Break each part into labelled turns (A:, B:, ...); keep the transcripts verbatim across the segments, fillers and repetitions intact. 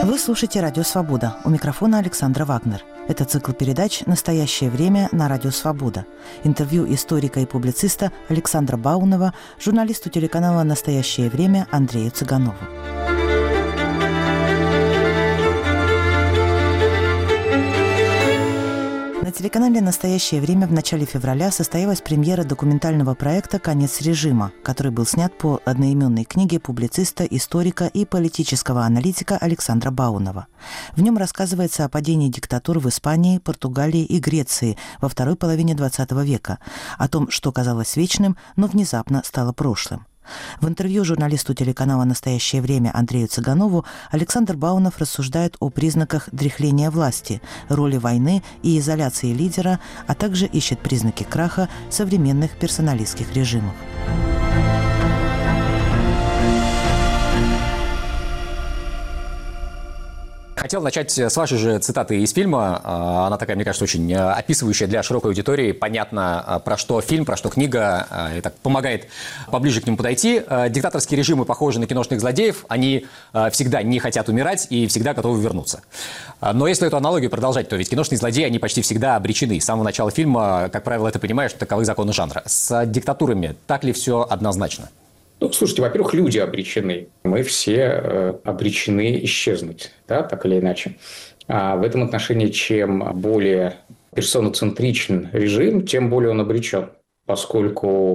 A: Вы слушаете «Радио Свобода». У микрофона Александра Вагнер. Это цикл передач «Настоящее время» на Радио Свобода. Интервью историка и публициста Александра Баунова, журналисту телеканала «Настоящее время» Андрею Цыганову. На телеканале «Настоящее время» в начале февраля состоялась премьера документального проекта «Конец режима», который был снят по одноименной книге публициста, историка и политического аналитика Александра Баунова. В нем рассказывается о падении диктатур в Испании, Португалии и Греции во второй половине двадцатого века, о том, что казалось вечным, но внезапно стало прошлым. В интервью журналисту телеканала «Настоящее время» Андрею Цыганову Александр Баунов рассуждает о признаках дряхления власти, роли войны и изоляции лидера, а также ищет признаки краха современных персоналистских режимов.
B: Хотел начать с вашей же цитаты из фильма. Она такая, мне кажется, очень описывающая для широкой аудитории. Понятно, про что фильм, про что книга. И так помогает поближе к нему подойти. Диктаторские режимы похожи на киношных злодеев. Они всегда не хотят умирать и всегда готовы вернуться. Но если эту аналогию продолжать, то ведь киношные злодеи, они почти всегда обречены. С самого начала фильма, как правило, ты понимаешь, что таковы законы жанра. С диктатурами так ли все однозначно?
C: Ну, слушайте, во-первых, люди обречены. Мы все э, обречены исчезнуть, да, так или иначе. А в этом отношении, чем более персоноцентричен режим, тем более он обречен. Поскольку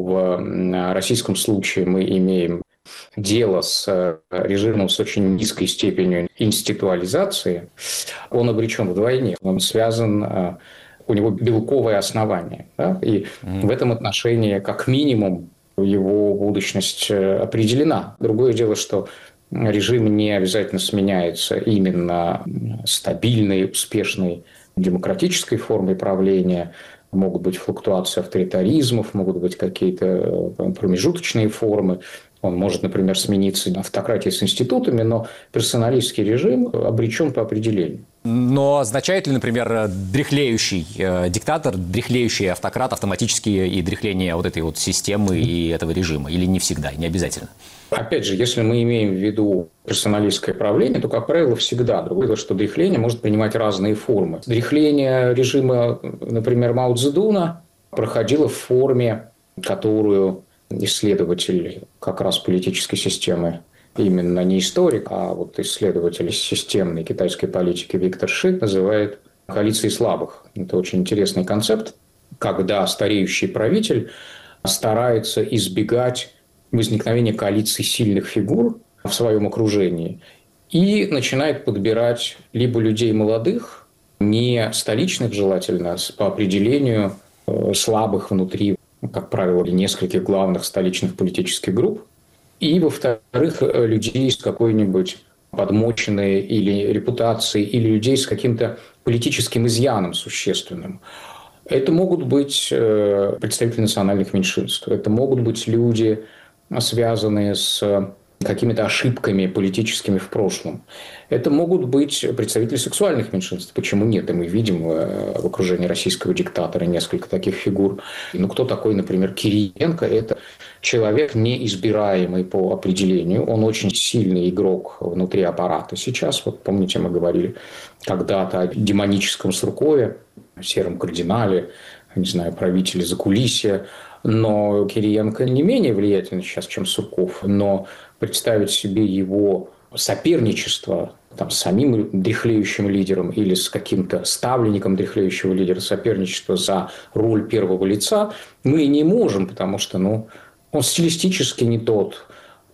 C: в российском случае мы имеем дело с режимом с очень низкой степенью институализации, он обречен вдвойне. Он связан, у него белковое основание. Да? И mm. в этом отношении, как минимум, его будущность определена. Другое дело, что режим не обязательно сменяется именно стабильной, успешной демократической формой правления. Могут быть флуктуации авторитаризмов, могут быть какие-то промежуточные формы. Он может, например, смениться автократией с институтами, но персоналистский режим обречен по определению.
B: Но означает ли, например, дряхлеющий э, диктатор, дряхлеющий автократ автоматически и дряхление вот этой вот системы и этого режима? Или не всегда, не обязательно?
C: Опять же, если мы имеем в виду персоналистское правление, то, как правило, всегда. Другое дело, что дряхление может принимать разные формы. Дряхление режима, например, Мао Цзэдуна проходило в форме, которую исследователь как раз политической системы, именно не историк, а вот исследователь системной китайской политики Виктор Ши называет коалицией слабых. Это очень интересный концепт, когда стареющий правитель старается избегать возникновения коалиции сильных фигур в своем окружении и начинает подбирать либо людей молодых, не столичных желательно, по определению слабых внутри, как правило, нескольких главных столичных политических групп, и, во-вторых, людей с какой-нибудь подмоченной или репутацией, или людей с каким-то политическим изъяном существенным. Это могут быть представители национальных меньшинств, это могут быть люди, связанные с какими-то ошибками политическими в прошлом. Это могут быть представители сексуальных меньшинств. Почему нет? И мы видим в окружении российского диктатора несколько таких фигур. Ну, кто такой, например, Кириенко? Это человек неизбираемый по определению. Он очень сильный игрок внутри аппарата. Сейчас, вот помните, мы говорили когда-то о демоническом Суркове, сером кардинале, не знаю, правителе закулисья. Но Кириенко не менее влиятельный сейчас, чем Сурков. Но представить себе его соперничество там, с самим дряхлеющим лидером или с каким-то ставленником дряхлеющего лидера, соперничество за роль первого лица мы не можем, потому что ну, он стилистически не тот.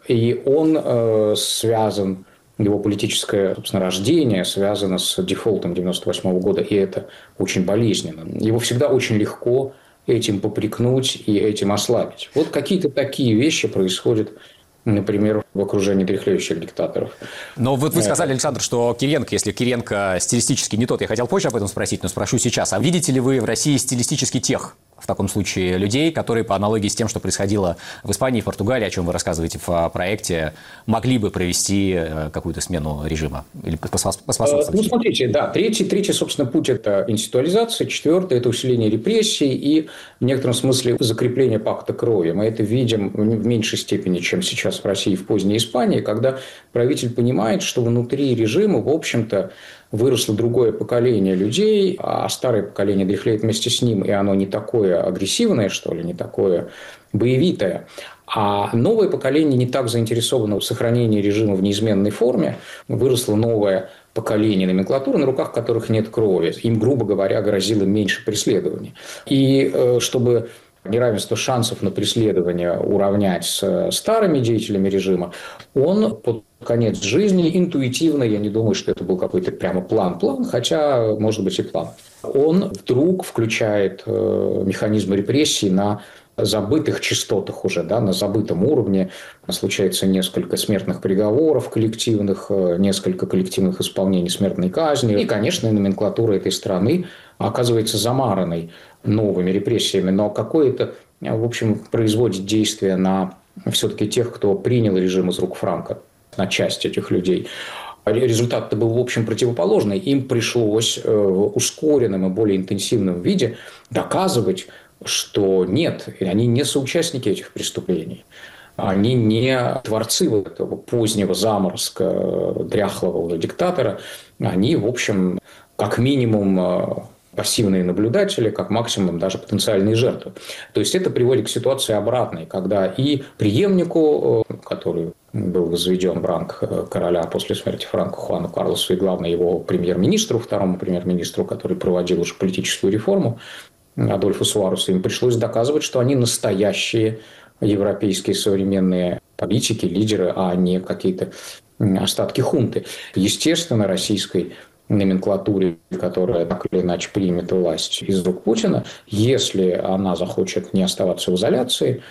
C: И он э, связан, его политическое, собственно, рождение связано с дефолтом девяносто восьмого года, и это очень болезненно. Его всегда очень легко этим попрекнуть и этим ослабить. Вот какие-то такие вещи происходят, например, в окружении дряхлеющих диктаторов.
B: Но вот вы сказали, Александр, что Кириенко, если Кириенко стилистически не тот, я хотел позже об этом спросить, но спрошу сейчас. А видите ли вы в России стилистически тех, в таком случае людей, которые по аналогии с тем, что происходило в Испании и Португалии, о чем вы рассказываете в проекте, могли бы провести какую-то смену режима или поспособствовать?
C: Ну, смотрите, да, третий, третий, собственно, путь – это институализация, четвертый – это усиление репрессий и в некотором смысле закрепление пакта крови. Мы это видим в меньшей степени, чем сейчас в России в поздней Испании, когда правитель понимает, что внутри режима, в общем-то, выросло другое поколение людей, а старое поколение дряхлеет вместе с ним, и оно не такое агрессивное, что ли, не такое боевитое. А новое поколение не так заинтересовано в сохранении режима в неизменной форме. Выросло новое поколение номенклатуры, на руках которых нет крови. Им, грубо говоря, грозило меньше преследований. И чтобы неравенство шансов на преследование уравнять с старыми деятелями режима, он под конец жизни интуитивно, я не думаю, что это был какой-то прямо план-план, хотя, может быть, и план. Он вдруг включает механизмы репрессий на забытых частотах уже, да, на забытом уровне. Случается несколько смертных приговоров коллективных, несколько коллективных исполнений смертной казни. И, конечно, номенклатура этой страны оказывается замаранной новыми репрессиями, но какое-то, в общем, производит действие на все-таки тех, кто принял режим из рук Франко, на часть этих людей. Результат-то был, в общем, противоположный. Им пришлось в ускоренном и более интенсивном виде доказывать, что нет, они не соучастники этих преступлений. Они не творцы вот этого позднего заморозка дряхлого уже диктатора. Они, в общем, как минимум пассивные наблюдатели, как максимум даже потенциальные жертвы. То есть это приводит к ситуации обратной, когда и преемнику, который был возведен в ранг короля после смерти Франко Хуану Карлосу, и, главное, его премьер-министру, второму премьер-министру, который проводил уже политическую реформу, Адольфу Суаресу, им пришлось доказывать, что они настоящие европейские современные политики, лидеры, а не какие-то остатки хунты. Естественно, российской номенклатуре, которая так или иначе примет власть из рук Путина, если она захочет не оставаться в изоляции,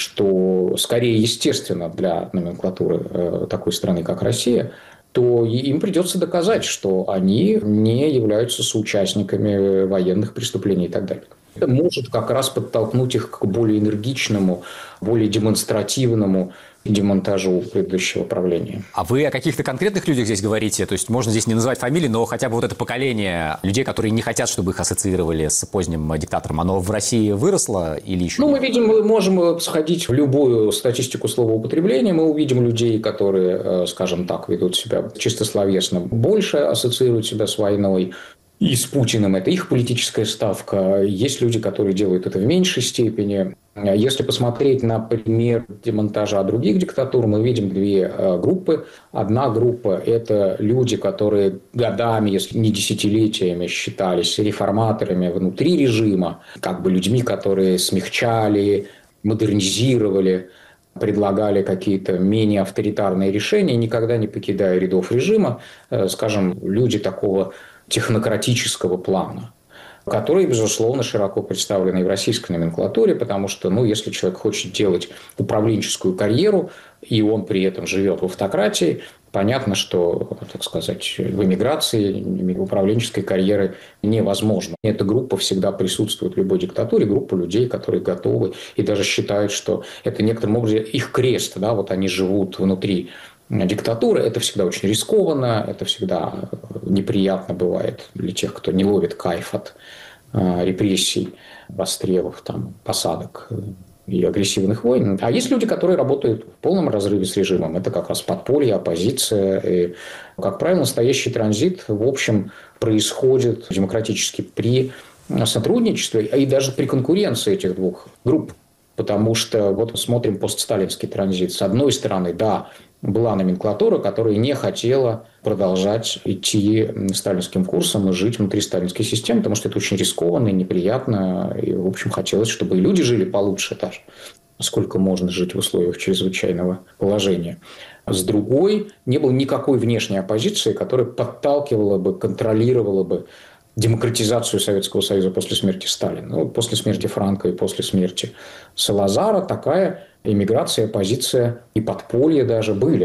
C: что скорее естественно для номенклатуры такой страны, как Россия, то им придется доказать, что они не являются соучастниками военных преступлений и так далее. Это может как раз подтолкнуть их к более энергичному, более демонстративному демонтажу предыдущего правления.
B: А вы о каких-то конкретных людях здесь говорите? То есть можно здесь не называть фамилии, но хотя бы вот это поколение людей, которые не хотят, чтобы их ассоциировали с поздним диктатором, оно в России выросло или еще?
C: Ну, мы видим, мы можем сходить в любую статистику словоупотребления, мы увидим людей, которые, скажем так, ведут себя чисто словесно, больше ассоциируют себя с войной. И с Путиным это их политическая ставка. Есть люди, которые делают это в меньшей степени. Если посмотреть на пример демонтажа других диктатур, мы видим две группы. Одна группа – это люди, которые годами, если не десятилетиями, считались реформаторами внутри режима, как бы людьми, которые смягчали, модернизировали, предлагали какие-то менее авторитарные решения, никогда не покидая рядов режима. Скажем, люди такого технократического плана, которые, безусловно, широко представлены и в российской номенклатуре, потому что, ну, если человек хочет делать управленческую карьеру, и он при этом живет в автократии, понятно, что, так сказать, в эмиграции управленческой карьеры невозможно. Эта группа всегда присутствует в любой диктатуре, группа людей, которые готовы и даже считают, что это некоторым образом их крест, да, вот они живут внутри диктатуры. Это всегда очень рискованно, это всегда неприятно бывает для тех, кто не ловит кайф от э, репрессий, расстрелов, там, посадок и агрессивных войн. А есть люди, которые работают в полном разрыве с режимом. Это как раз подполье, оппозиция. И, как правило, настоящий транзит, в общем, происходит демократически при сотрудничестве и даже при конкуренции этих двух групп. Потому что вот смотрим постсталинский транзит. С одной стороны, да, была номенклатура, которая не хотела продолжать идти сталинским курсом и жить внутри сталинской системы, потому что это очень рискованно и неприятно. И, в общем, хотелось, чтобы и люди жили получше даже, сколько можно жить в условиях чрезвычайного положения. С другой, не было никакой внешней оппозиции, которая подталкивала бы, контролировала бы демократизацию Советского Союза после смерти Сталина. Ну, после смерти Франко и после смерти Салазара такая эмиграция, оппозиция и подполье даже были.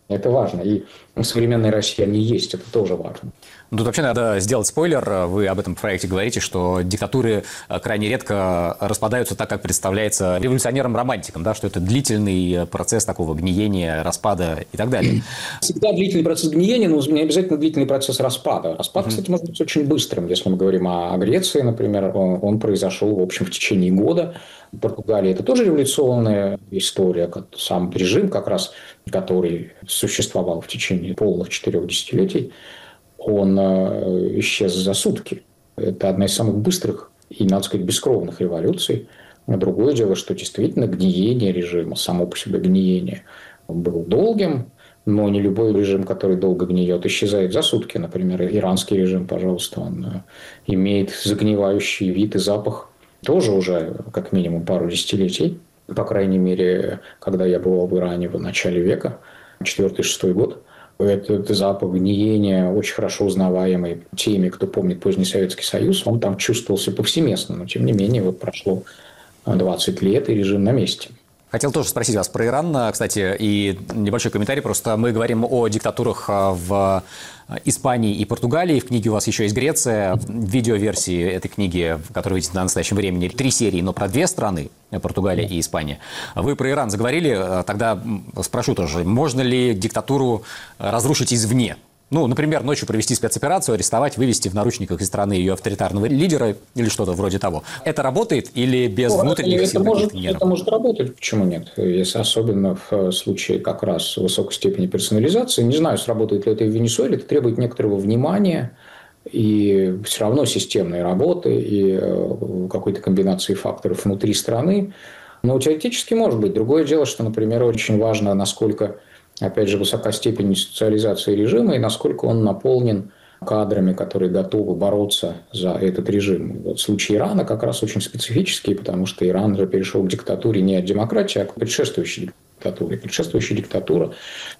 C: Это важно. И в современной России они есть, это тоже важно.
B: Ну, тут вообще надо сделать спойлер. Вы об этом в проекте говорите, что диктатуры крайне редко распадаются так, как представляется революционерам-романтикам, да, что это длительный процесс такого гниения, распада и так далее.
C: Всегда длительный процесс гниения, но не обязательно длительный процесс распада. Распад, mm-hmm. кстати, может быть очень быстрым. Если мы говорим о Греции, например, он, он произошел, в общем, в течение года. В Португалии это тоже революционная история. Сам режим, как раз, который существовал в течение полных четырех десятилетий, он исчез за сутки. Это одна из самых быстрых и, надо сказать, бескровных революций. Другое дело, что действительно гниение режима, само по себе гниение, было долгим, но не любой режим, который долго гниет, исчезает за сутки. Например, иранский режим, пожалуйста, он имеет загнивающий вид и запах тоже уже как минимум пару десятилетий. По крайней мере, когда я был в Иране в начале века, четвёртый-шестой год, этот запах гниения, очень хорошо узнаваемый теми, кто помнит поздний Советский Союз, он там чувствовался повсеместно. Но, тем не менее, вот прошло двадцать лет, и режим на месте.
B: Хотел тоже спросить вас про Иран, кстати, и небольшой комментарий. Просто мы говорим о диктатурах в Испании и Португалии. В книге у вас еще есть Греция. В видеоверсии этой книги, которая выйдет на настоящем времени, три серии, но про две страны, Португалия и Испания. Вы про Иран заговорили, тогда спрошу тоже, можно ли диктатуру разрушить извне? Ну, например, ночью провести спецоперацию, арестовать, вывести в наручниках из страны ее авторитарного лидера или что-то вроде того. Это работает или без ну, внутренних
C: это
B: сил?
C: Может, это может работать, почему нет? Если особенно в случае как раз высокой степени персонализации. Не знаю, сработает ли это в Венесуэле, это требует некоторого внимания и все равно системной работы и какой-то комбинации факторов внутри страны. Но теоретически может быть. Другое дело, что, например, очень важно, насколько... Опять же, высока степень социализации режима и насколько он наполнен кадрами, которые готовы бороться за этот режим. Вот случай Ирана как раз очень специфический, потому что Иран же перешел к диктатуре не от демократии, а к предшествующей диктатуре. Предшествующая диктатура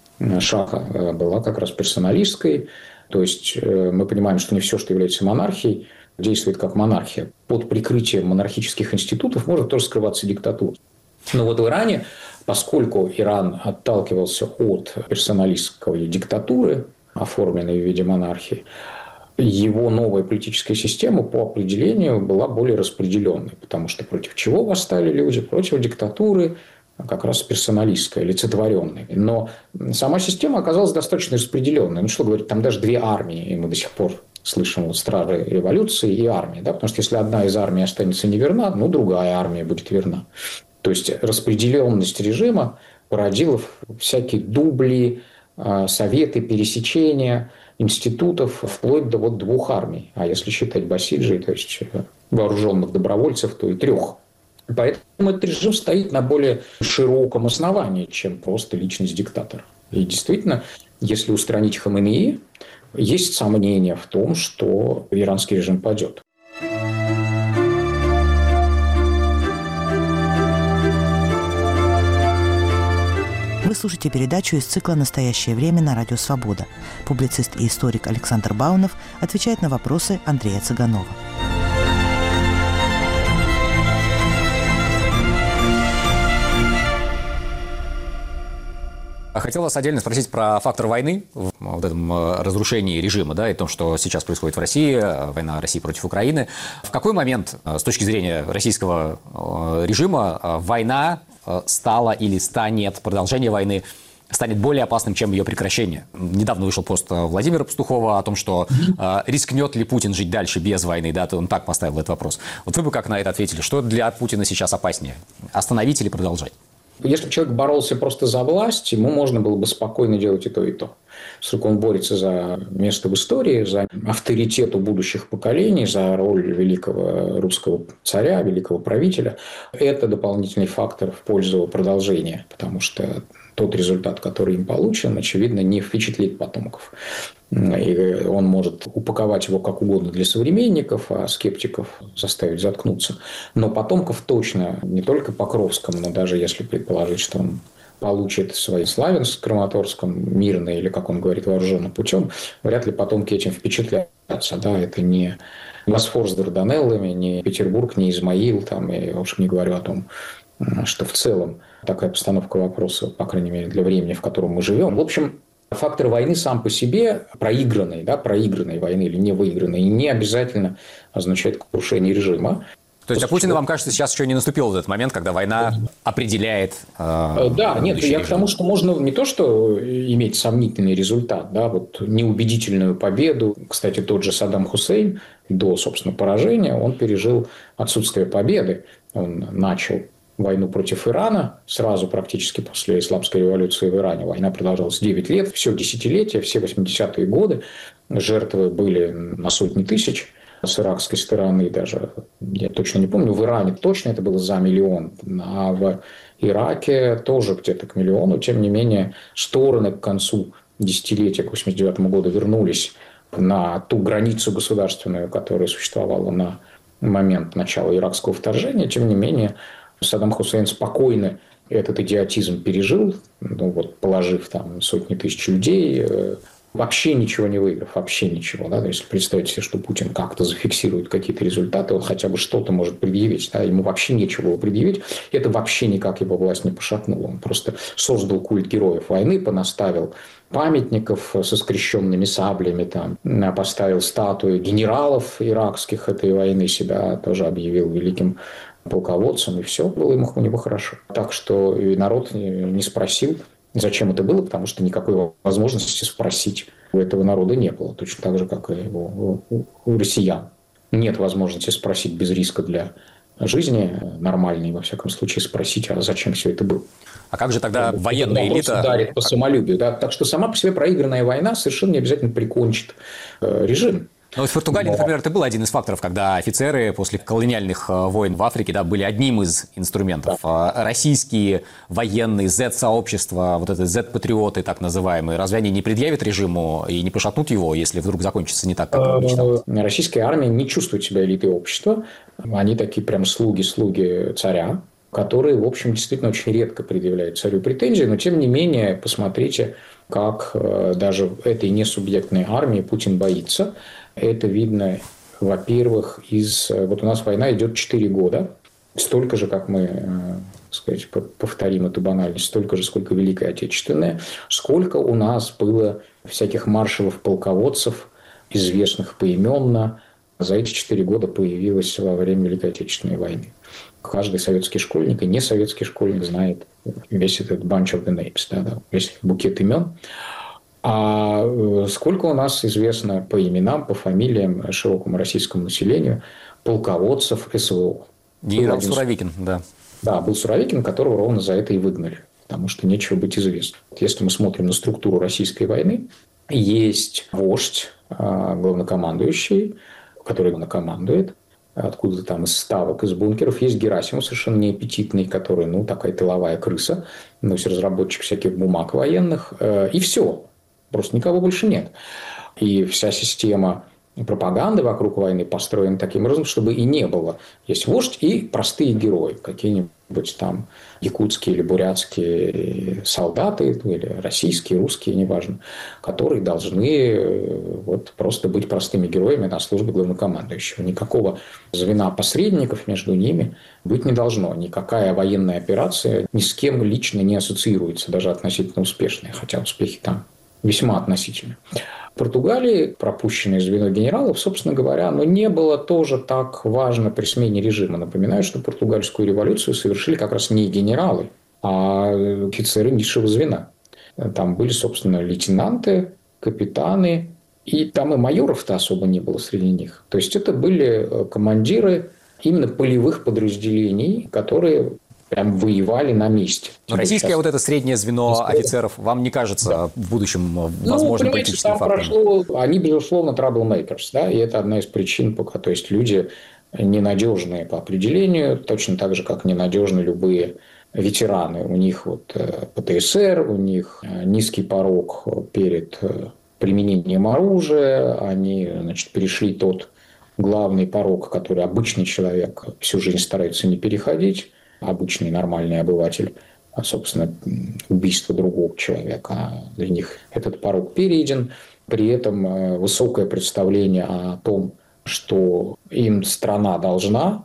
C: Шаха была как раз персоналистской. То есть мы понимаем, что не все, что является монархией, действует как монархия. Под прикрытием монархических институтов может тоже скрываться диктатура. Но вот в Иране, поскольку Иран отталкивался от персоналистской диктатуры, оформленной в виде монархии, его новая политическая система по определению была более распределенной, потому что против чего восстали люди? Против диктатуры, как раз персоналистской, олицетворенной. Но сама система оказалась достаточно распределенной. Ну, что говорить, там даже две армии, и мы до сих пор слышим вот стражи революции и армии. Да? Потому что если одна из армий останется неверна, ну, другая армия будет верна. То есть распределенность режима породила всякие дубли, советы, пересечения институтов, вплоть до вот двух армий. А если считать басиджей, то есть вооруженных добровольцев, то и трех. Поэтому этот режим стоит на более широком основании, чем просто личность диктатора. И действительно, если устранить Хаменеи, есть сомнения в том, что иранский режим падет.
A: Вы слушаете передачу из цикла «Настоящее время» на Радио Свобода. Публицист и историк Александр Баунов отвечает на вопросы Андрея Цыганова.
B: Хотел вас отдельно спросить про фактор войны в вот этом разрушении режима, да, и том, что сейчас происходит в России, война России против Украины. В какой момент, с точки зрения российского режима, война стала или станет, продолжение войны станет более опасным, чем ее прекращение? Недавно вышел пост Владимира Пастухова о том, что э, рискнет ли Путин жить дальше без войны, да, он так поставил этот вопрос. Вот вы бы как на это ответили? Что для Путина сейчас опаснее? Остановить или продолжать?
C: Если бы человек боролся просто за власть, ему можно было бы спокойно делать и то, и то. Поскольку он борется за место в истории, за авторитет у будущих поколений, за роль великого русского царя, великого правителя, это дополнительный фактор в пользу продолжения, потому что тот результат, который им получен, очевидно, не впечатлит потомков. И он может упаковать его как угодно для современников, а скептиков заставить заткнуться. Но потомков точно, не только Покровскому, но даже если предположить, что он получит свой Славянск в Краматорском мирно или, как он говорит, вооруженным путем, вряд ли потомки этим впечатлятся. Да, это не Босфор с Дарданеллами, не Петербург, не Измаил, там, я уж не говорю о том, что в целом такая постановка вопроса, по крайней мере, для времени, в котором мы живем. В общем, фактор войны сам по себе, проигранной, да, проигранной войны или не выигранной, не обязательно означает крушение режима.
B: То есть, а Путина, вам кажется, сейчас еще не наступил этот момент, когда война определяет э,
C: Да, нет, я
B: режим.
C: к тому, что можно не то, что иметь сомнительный результат, да, вот неубедительную победу. Кстати, тот же Саддам Хусейн до, собственно, поражения, он пережил отсутствие победы. Он начал войну против Ирана сразу практически после исламской революции в Иране. Война продолжалась девять лет, все десятилетия, все восьмидесятые годы. Жертвы были на сотни тысяч. С иракской стороны даже, я точно не помню, в Иране точно это было за миллион, а в Ираке тоже где-то к миллиону. Тем не менее, стороны к концу десятилетия, к восемьдесят девятому году, вернулись на ту границу государственную, которая существовала на момент начала иракского вторжения. Тем не менее, Саддам Хусейн спокойно этот идиотизм пережил, ну, вот, положив там сотни тысяч людей, вообще ничего не выиграв, вообще ничего. Да? Если представить себе, что Путин как-то зафиксирует какие-то результаты, он хотя бы что-то может предъявить. Да? Ему вообще нечего было предъявить. Это вообще никак его власть не пошатнула. Он просто создал культ героев войны, понаставил памятников со скрещенными саблями, там, поставил статуи генералов иракских этой войны, себя тоже объявил великим полководцем, и все было ему у него хорошо. Так что и народ не спросил, зачем это было, потому что никакой возможности спросить у этого народа не было. Точно так же, как и у, у, у россиян. Нет возможности спросить без риска для жизни, нормальной, во всяком случае, спросить, а зачем все это было.
B: А как же тогда это военная элита?
C: Ударит по самолюбию. Да? Так что сама по себе проигранная война совершенно не обязательно прикончит э, режим.
B: Ну, в Португалии, Но... например, это был один из факторов, когда офицеры после колониальных войн в Африке, да, были одним из инструментов. Да. Российские военные, зет-сообщества, вот это зет-патриоты так называемые, разве они не предъявят режиму и не пошатнут его, если вдруг закончится не так, как он мечтал?
C: Российская армия не чувствует себя элитой общества. Они такие прям слуги-слуги царя, которые, в общем, действительно очень редко предъявляют царю претензии. Но, тем не менее, посмотрите, как даже этой несубъектной армии Путин боится. Это видно, во-первых, из... Вот у нас война идет четыре года. Столько же, как мы, так сказать, повторим эту банальность, столько же, сколько Великая Отечественная. Сколько у нас было всяких маршалов-полководцев, известных поименно, за эти четыре года появилось во время Великой Отечественной войны. Каждый советский школьник и не советский школьник знает весь этот bunch of the names, да, да, весь букет имен. А сколько у нас известно по именам, по фамилиям широкому российскому населению полководцев СВО?
B: Генерал Суровикин, да.
C: Да, был Суровикин, которого ровно за это и выгнали, потому что нечего быть известным. Если мы смотрим на структуру российской войны, есть вождь, главнокомандующий, который командует, откуда-то там из ставок, из бункеров. Есть Герасимов, совершенно неаппетитный, который, ну, такая тыловая крыса, ну, есть разработчик всяких бумаг военных, и все. Просто никого больше нет. И вся система пропаганды вокруг войны построена таким образом, чтобы и не было. Есть вождь и простые герои, какие-нибудь там якутские или бурятские солдаты, или российские, русские, неважно, которые должны вот просто быть простыми героями на службе главнокомандующего. Никакого звена посредников между ними быть не должно. Никакая военная операция ни с кем лично не ассоциируется, даже относительно успешная, хотя успехи там весьма относительно. В Португалии пропущенное звено генералов, собственно говоря, но не было тоже так важно при смене режима. Напоминаю, что португальскую революцию совершили как раз не генералы, а офицеры низшего звена. Там были, собственно, лейтенанты, капитаны, и там и майоров-то особо не было среди них. То есть это были командиры именно полевых подразделений, которые прям воевали на месте.
B: Но российское сейчас... вот это среднее звено Москва. Офицеров вам не кажется да. в будущем возможным ну, политическим там фактором?
C: Прошло... Они, безусловно, troublemakers, да, и это одна из причин, пока, то есть люди ненадежные по определению, точно так же, как ненадежны любые ветераны. У них вот ПТСР, у них низкий порог перед применением оружия, они, значит, перешли тот главный порог, который обычный человек всю жизнь старается не переходить. Обычный нормальный обыватель, а, собственно, убийство другого человека. Для них этот порог перейден. При этом высокое представление о том, что им страна должна,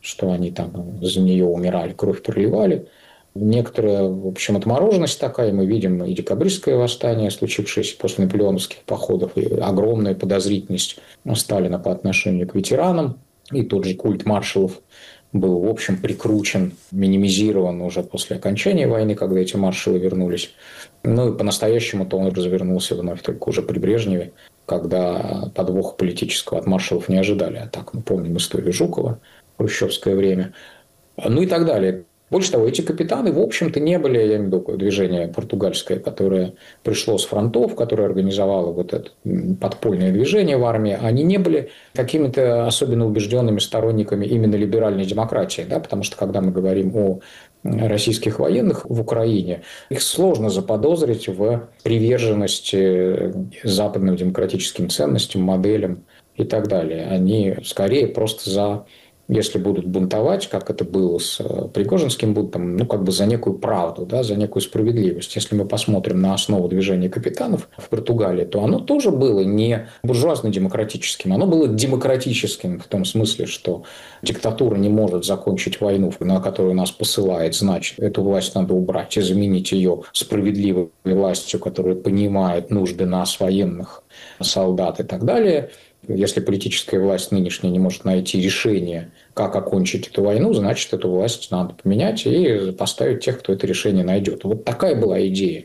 C: что они там за нее умирали, кровь проливали. Некоторая, в общем, отмороженность такая. Мы видим и декабристское восстание, случившееся после наполеоновских походов, и огромная подозрительность Сталина по отношению к ветеранам. И тот же культ маршалов был, в общем, прикручен, минимизирован уже после окончания войны, когда эти маршалы вернулись. Ну и по-настоящему-то он развернулся вновь только уже при Брежневе, когда подвоха политического от маршалов не ожидали. А так мы помним историю Жукова, хрущевское время, ну и так далее. Больше того, эти капитаны, в общем-то, не были, я имею в виду движение португальское, которое пришло с фронтов, которое организовало вот это подпольное движение в армии, они не были какими-то особенно убежденными сторонниками именно либеральной демократии, да, потому что, когда мы говорим о российских военных в Украине, их сложно заподозрить в приверженности западным демократическим ценностям, моделям и так далее. Они скорее просто за... Если будут бунтовать, как это было с Пригожинским бунтом, ну, как бы за некую правду, да, за некую справедливость. Если мы посмотрим на основу движения капитанов в Португалии, то оно тоже было не буржуазно-демократическим, оно было демократическим в том смысле, что диктатура не может закончить войну, на которую нас посылает, значит, эту власть надо убрать и заменить ее справедливой властью, которая понимает нужды нас, военных, солдат и так далее. Если политическая власть нынешняя не может найти решение, как окончить эту войну, значит, эту власть надо поменять и поставить тех, кто это решение найдет. Вот такая была идея.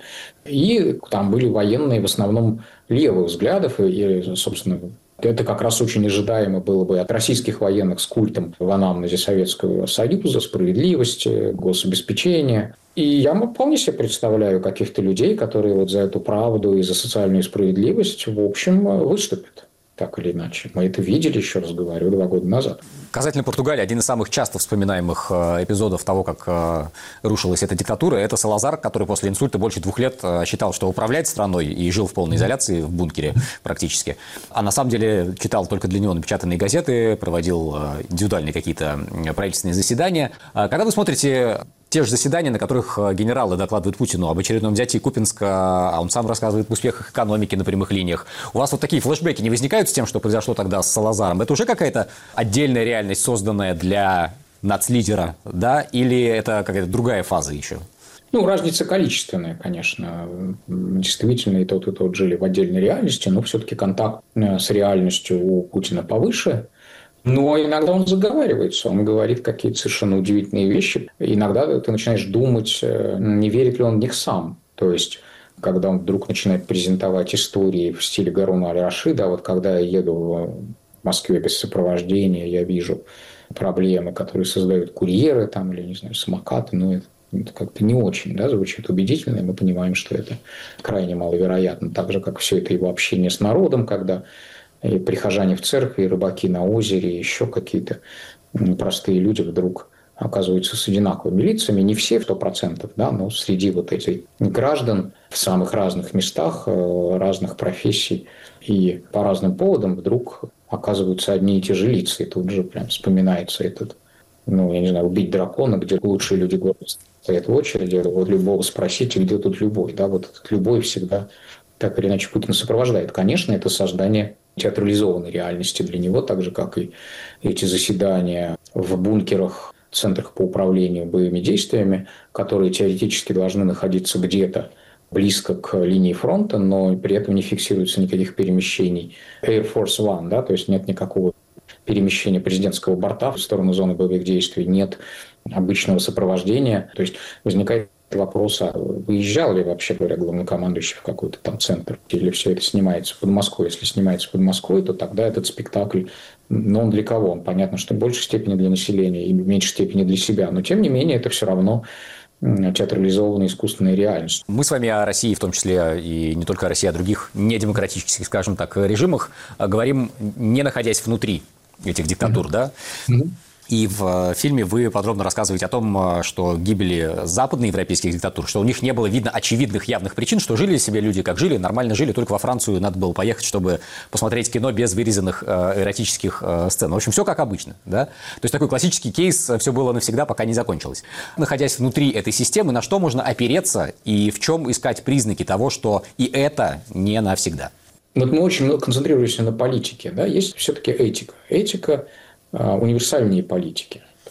C: И там были военные в основном левых взглядов. И, собственно, это как раз очень ожидаемо было бы от российских военных с культом в анамнезе Советского Союза, справедливости, гособеспечения. И я вполне себе представляю каких-то людей, которые вот за эту правду и за социальную справедливость, в общем, выступят. Так или иначе. Мы это видели, еще раз говорю, два года назад.
B: Касательно Португалии, один из самых часто вспоминаемых эпизодов того, как рушилась эта диктатура, это Салазар, который после инсульта больше двух лет считал, что управляет страной и жил в полной изоляции в бункере практически. А на самом деле читал только для него напечатанные газеты, проводил индивидуальные какие-то правительственные заседания. Когда вы смотрите те же заседания, на которых генералы докладывают Путину об очередном взятии Купинска, а он сам рассказывает об успехах экономики на прямых линиях. У вас вот такие флешбеки не возникают с тем, что произошло тогда с Салазаром? Это уже какая-то отдельная реальность, созданная для нацлидера, да? Или это какая-то другая фаза еще?
C: Ну, разница количественная, конечно. Действительно, и тот, и тот жили в отдельной реальности, но все-таки контакт с реальностью у Путина повыше. Но иногда он заговаривается, он говорит какие-то совершенно удивительные вещи. Иногда ты начинаешь думать, не верит ли он в них сам. То есть, когда он вдруг начинает презентовать истории в стиле Гаруна аль-Рашида, вот когда я еду в Москве без сопровождения, я вижу проблемы, которые создают курьеры там, или, не знаю, самокаты, но это, это как-то не очень, да, звучит убедительно, и мы понимаем, что это крайне маловероятно. Так же, как все это его общение с народом, когда и прихожане в церкви, и рыбаки на озере, и еще какие-то простые люди вдруг оказываются с одинаковыми лицами. Не все сто процентов, да, но среди вот этих граждан в самых разных местах, разных профессий и по разным поводам вдруг оказываются одни и те же лица. И тут же прям вспоминается этот, ну, я не знаю, «Убить дракона», где лучшие люди города стоят в очереди. Вот любого спросите, где тут любой. Да, вот этот любой всегда так или иначе Путин сопровождает. Конечно, это создание театрализованной реальности для него, так же, как и эти заседания в бункерах, центрах по управлению боевыми действиями, которые теоретически должны находиться где-то близко к линии фронта, но при этом не фиксируется никаких перемещений Air Force One, да, то есть нет никакого перемещения президентского борта в сторону зоны боевых действий, нет обычного сопровождения. То есть возникает вопрос, а выезжал ли вообще, говоря, главнокомандующий в какой-то там центр, или все это снимается под Москвой. Если снимается под Москвой, то тогда этот спектакль, но он для кого? Он, понятно, что в большей степени для населения и в меньшей степени для себя. Но, тем не менее, это все равно театрализованная искусственная реальность.
B: Мы с вами о России, в том числе и не только о России, а о других недемократических, скажем так, режимах, говорим, не находясь внутри этих диктатур, mm-hmm. да? Mm-hmm. И в фильме вы подробно рассказываете о том, что гибели западноевропейских диктатур, что у них не было видно очевидных явных причин, что жили себе люди как жили, нормально жили, только во Францию надо было поехать, чтобы посмотреть кино без вырезанных эротических сцен. В общем, все как обычно, да? То есть такой классический кейс, все было навсегда, пока не закончилось. Находясь внутри этой системы, на что можно опереться и в чем искать признаки того, что и это не навсегда?
C: Вот мы очень много концентрируемся на политике, да? Есть все-таки этика. Этика универсальные политики.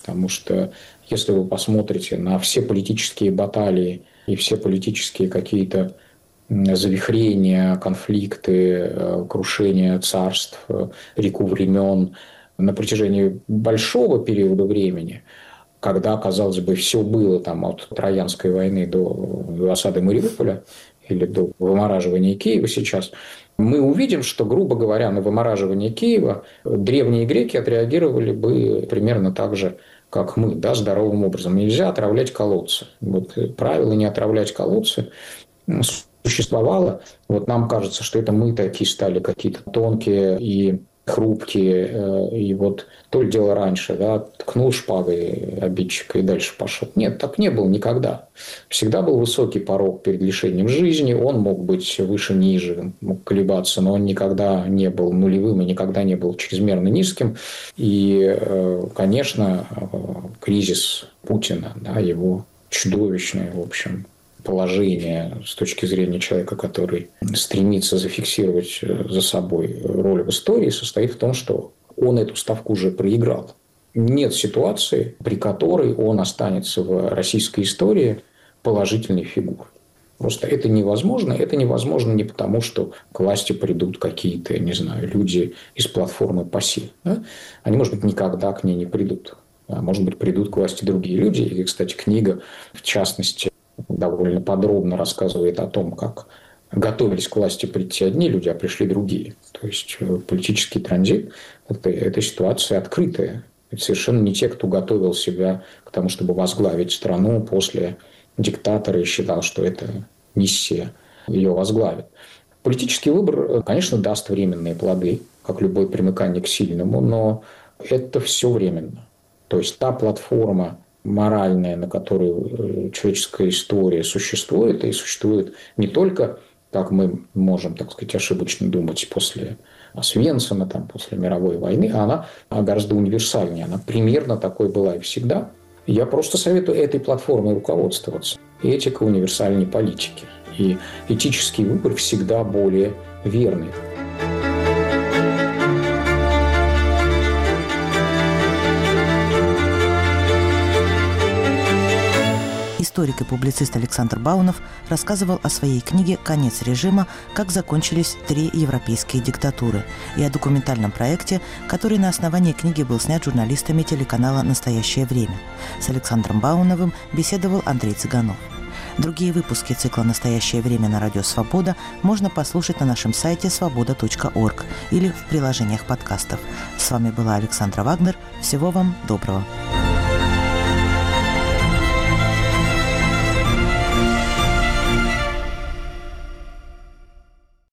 C: Потому что если вы посмотрите на все политические баталии и все политические какие-то завихрения, конфликты, крушения царств, реку времен на протяжении большого периода времени, когда, казалось бы, все было там от Троянской войны до, до осады Мариуполя или до вымораживания Киева сейчас, мы увидим, что, грубо говоря, на вымораживание Киева древние греки отреагировали бы примерно так же, как мы, да, здоровым образом. Нельзя отравлять колодцы. Вот правило не отравлять колодцы существовало. Вот нам кажется, что это мы такие стали какие-то тонкие и хрупкие. И вот то ли дело раньше, да, ткнул шпагой обидчика и дальше пошел. Нет, так не было никогда. Всегда был высокий порог перед лишением жизни. Он мог быть выше-ниже, мог колебаться, но он никогда не был нулевым и никогда не был чрезмерно низким. И, конечно, кризис Путина, да, его чудовищное, в общем, положение с точки зрения человека, который стремится зафиксировать за собой роль в истории, состоит в том, что он эту ставку уже проиграл. Нет ситуации, при которой он останется в российской истории положительной фигурой. Просто это невозможно. Это невозможно не потому, что к власти придут какие-то, не знаю, люди из платформы ПАСИ. Да? Они, может быть, никогда к ней не придут. А может быть, придут к власти другие люди. И, кстати, книга, в частности, довольно подробно рассказывает о том, как готовились к власти прийти одни люди, а пришли другие. То есть политический транзит – это, это ситуация открытая. Это совершенно не те, кто готовил себя к тому, чтобы возглавить страну после диктатора и считал, что это миссия ее возглавит. Политический выбор, конечно, даст временные плоды, как любое примыкание к сильному, но это все временно. То есть та платформа моральная, на которой человеческая история существует, и существует не только, как мы можем, так сказать, ошибочно думать, после Освенцима, там, после мировой войны, а она гораздо универсальнее. Она примерно такой была и всегда. Я просто советую этой платформой руководствоваться. Этика универсальной политики. И этический выбор всегда более верный.
A: Историк и публицист Александр Баунов рассказывал о своей книге «Конец режима. Как закончились три европейские диктатуры» и о документальном проекте, который на основании книги был снят журналистами телеканала «Настоящее время». С Александром Бауновым беседовал Андрей Цыганов. Другие выпуски цикла «Настоящее время» на радио «Свобода» можно послушать на нашем сайте свобода точка орг или в приложениях подкастов. С вами была Александра Вагнер. Всего вам доброго.